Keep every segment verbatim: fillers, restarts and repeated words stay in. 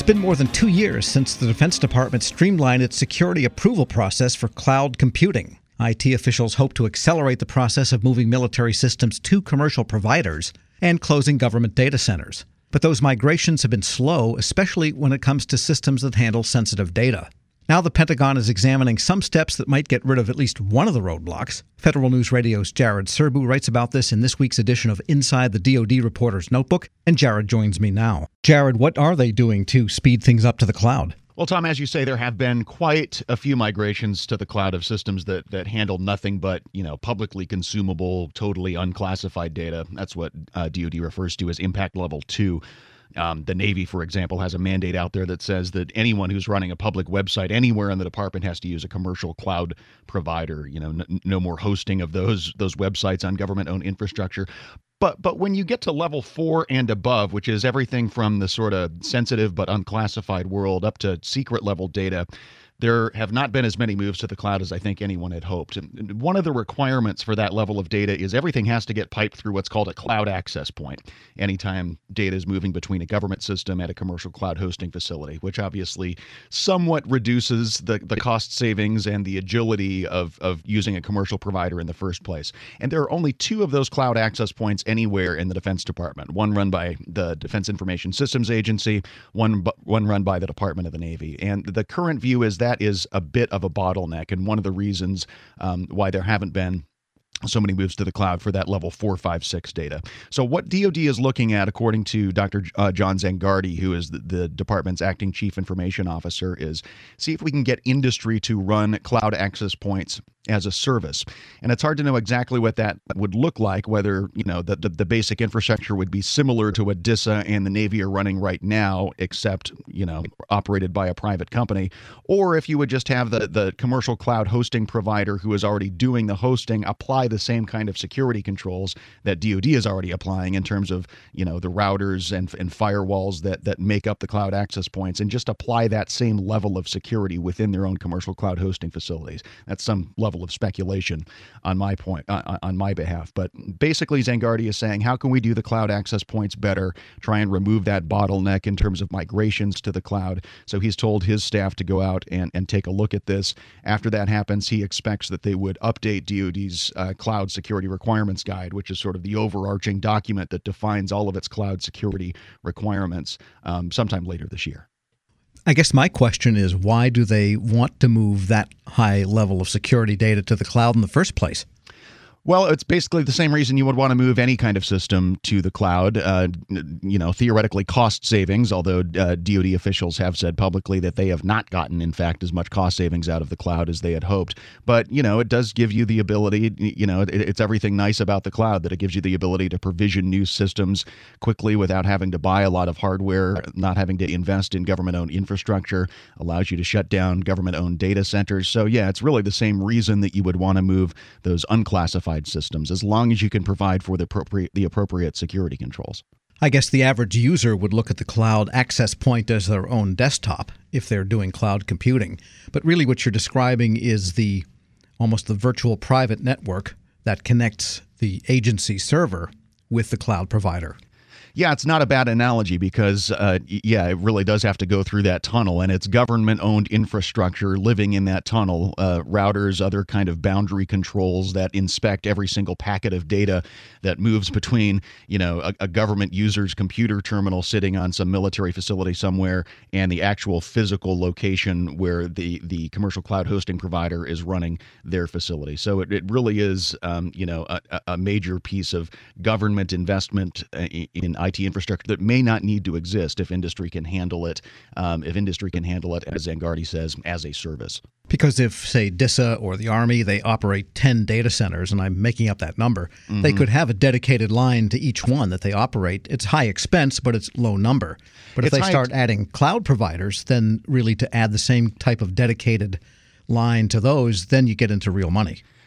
been more than two years since the Defense Department streamlined its security approval process for cloud computing. I T officials hope to accelerate the process of moving military systems to commercial providers and closing government data centers. But those migrations have been slow, especially when it comes to systems that handle sensitive data. Now the Pentagon is examining some steps that might get rid of at least one of the roadblocks. Federal News Radio's Jared Serbu writes about this in this week's edition of Inside the D O D Reporter's Notebook, and Jared joins me now. Jared, what are they doing to speed things up to the cloud? Well, Tom, as you say, there have been quite a few migrations to the cloud of systems that that handle nothing but, you know, publicly consumable, totally unclassified data. That's what uh, D O D refers to as impact level two. Um, the Navy, for example, has a mandate out there that says that anyone who's running a public website anywhere in the department has to use a commercial cloud provider. You know, n- no more hosting of those those websites on government-owned infrastructure. But but when you get to level four and above, which is everything from the sort of sensitive but unclassified world up to secret level data, there have not been as many moves to the cloud as I think anyone had hoped. And one of the requirements for that level of data is everything has to get piped through what's called a cloud access point anytime data is moving between a government system and a commercial cloud hosting facility, which obviously somewhat reduces the, the cost savings and the agility of, of using a commercial provider in the first place. And there are only two of those cloud access points anywhere in the Defense Department, one run by the Defense Information Systems Agency, one, one run by the Department of the Navy. And the current view is that that is a bit of a bottleneck, and one of the reasons um, why there haven't been so many moves to the cloud for that level four, five, six data. So what D O D is looking at, according to Doctor J- uh, John Zangardi, who is the, the department's acting chief information officer, is see if we can get industry to run cloud access points as a service. And it's hard to know exactly what that would look like, whether, you know, the, the, the basic infrastructure would be similar to what DISA and the Navy are running right now, except, you know, operated by a private company, or if you would just have the, the commercial cloud hosting provider who is already doing the hosting apply the same kind of security controls that D O D is already applying in terms of, you know, the routers and, and firewalls that, that make up the cloud access points, and just apply that same level of security within their own commercial cloud hosting facilities. That's some level of speculation on my point, uh, on my behalf. But basically, Zangardi is saying, how can we do the cloud access points better, try and remove that bottleneck in terms of migrations to the cloud? So he's told his staff to go out and, and take a look at this. After that happens, he expects that they would update D O D's uh, Cloud Security Requirements Guide, which is sort of the overarching document that defines all of its cloud security requirements, um, sometime later this year. I guess my question is, why do they want to move that high level of security data to the cloud in the first place? Well, it's basically the same reason you would want to move any kind of system to the cloud. Uh, you know, theoretically cost savings, although uh, D O D officials have said publicly that they have not gotten, in fact, as much cost savings out of the cloud as they had hoped. But, you know, it does give you the ability, you know, it, it's everything nice about the cloud, that it gives you the ability to provision new systems quickly without having to buy a lot of hardware, not having to invest in government-owned infrastructure, allows you to shut down government-owned data centers. So, yeah, it's really the same reason that you would want to move those unclassified systems, as long as you can provide for the appropriate the appropriate security controls. I guess the average user would look at the cloud access point as their own desktop if they're doing cloud computing. But really what you're describing is the almost the virtual private network that connects the agency server with the cloud provider. Yeah, it's not a bad analogy because, uh, yeah, it really does have to go through that tunnel, and it's government-owned infrastructure living in that tunnel, uh, routers, other kind of boundary controls that inspect every single packet of data that moves between, you know, a, a government user's computer terminal sitting on some military facility somewhere and the actual physical location where the, the commercial cloud hosting provider is running their facility. So it, it really is, um, you know, a, a major piece of government investment in I T infrastructure that may not need to exist if industry can handle it, um, if industry can handle it, as Zangardi says, as a service. Because if, say, DISA or the Army, they operate ten data centers, and I'm making up that number, mm-hmm. they could have a dedicated line to each one that they operate. It's high expense, but it's low number. But if it's they start ex- adding cloud providers, then really to add the same type of dedicated line to those, then you get into real money.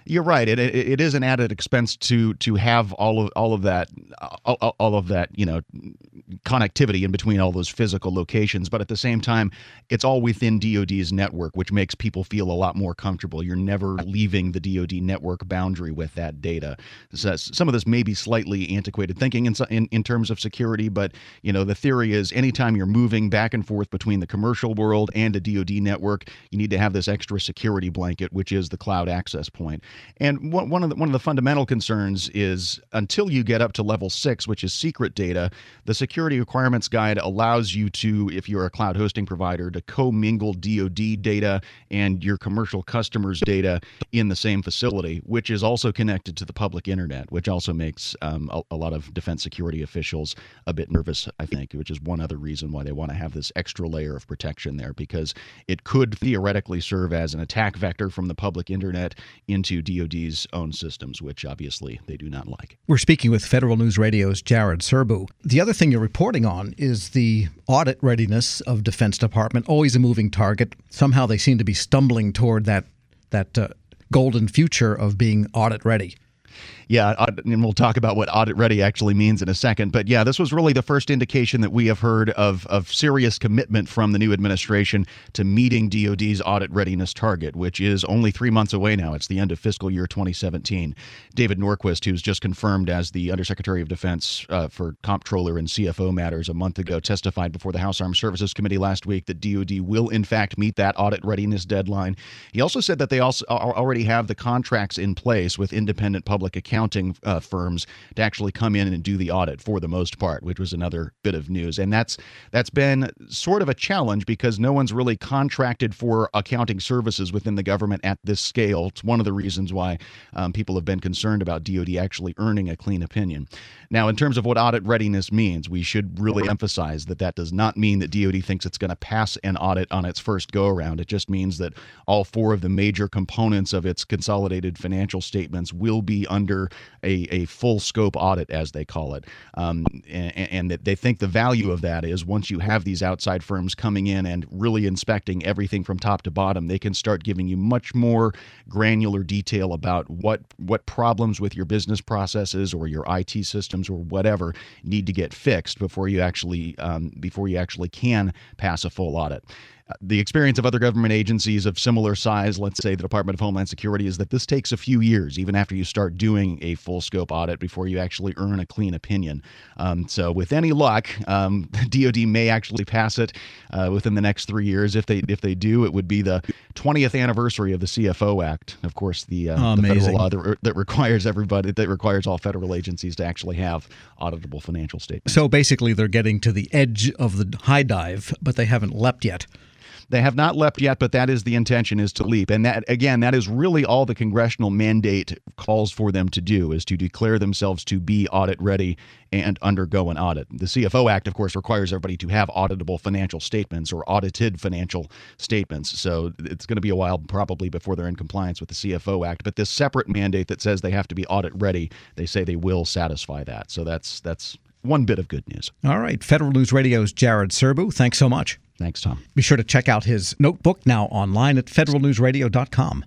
You're right. It, it it is an added expense to to have all of all of that all, all of that you know connectivity in between all those physical locations. But at the same time, it's all within D O D's network, which makes people feel a lot more comfortable. You're never leaving the D O D network boundary with that data. So some of this may be slightly antiquated thinking in, in in terms of security, but you know the theory is anytime you're moving back and forth between the commercial world and a D O D network, you need to have this extra security blanket, which is the cloud access point. And one of the one of the fundamental concerns is until you get up to level six, which is secret data, the security requirements guide allows you to, if you're a cloud hosting provider, to commingle D O D data and your commercial customers' data in the same facility, which is also connected to the public internet, which also makes um, a, a lot of defense security officials a bit nervous, I think, which is one other reason why they want to have this extra layer of protection there, because it could theoretically serve as an attack vector from the public internet into D O D's own systems, which obviously they do not like. We're speaking with Federal News Radio's Jared Serbu. The other thing you're reporting on is the audit readiness of Defense Department, always a moving target. Somehow they seem to be stumbling toward that that uh, golden future of being audit ready. Yeah, and we'll talk about what audit ready actually means in a second. But yeah, this was really the first indication that we have heard of, of serious commitment from the new administration to meeting D O D's audit readiness target, which is only three months away now. It's the end of fiscal year twenty seventeen. David Norquist, who's just confirmed as the Undersecretary of Defense uh, for Comptroller and C F O matters a month ago, testified before the House Armed Services Committee last week that D O D will in fact meet that audit readiness deadline. He also said that they also already have the contracts in place with independent public accounting uh, firms to actually come in and do the audit for the most part, which was another bit of news. And that's that's been sort of a challenge because no one's really contracted for accounting services within the government at this scale. It's one of the reasons why um, people have been concerned about D O D actually earning a clean opinion. Now, in terms of what audit readiness means, we should really emphasize that that does not mean that D O D thinks it's going to pass an audit on its first go-around. It just means that all four of the major components of its consolidated financial statements will be under a, a full scope audit, as they call it. Um, and, and that they think the value of that is once you have these outside firms coming in and really inspecting everything from top to bottom, they can start giving you much more granular detail about what, what problems with your business processes or your I T systems or whatever need to get fixed before you actually um, before you actually can pass a full audit. The experience of other government agencies of similar size, let's say the Department of Homeland Security, is that this takes a few years, even after you start doing a full scope audit, before you actually earn a clean opinion. Um, so with any luck, um, D O D may actually pass it uh, within the next three years. If they if they do, it would be the twentieth anniversary of the C F O Act, of course, the, uh, the federal law that, that requires everybody, that requires all federal agencies to actually have auditable financial statements. So basically they're getting to the edge of the high dive, but they haven't leapt yet. They have not leapt yet, but that is the intention, is to leap. And that, again, that is really all the congressional mandate calls for them to do, is to declare themselves to be audit ready and undergo an audit. The C F O Act, of course, requires everybody to have auditable financial statements or audited financial statements. So it's going to be a while probably before they're in compliance with the C F O Act. But this separate mandate that says they have to be audit ready, they say they will satisfy that. So that's that's one bit of good news. All right. Federal News Radio's Jared Serbu, thanks so much. Thanks, Tom. Be sure to check out his notebook now online at federal news radio dot com.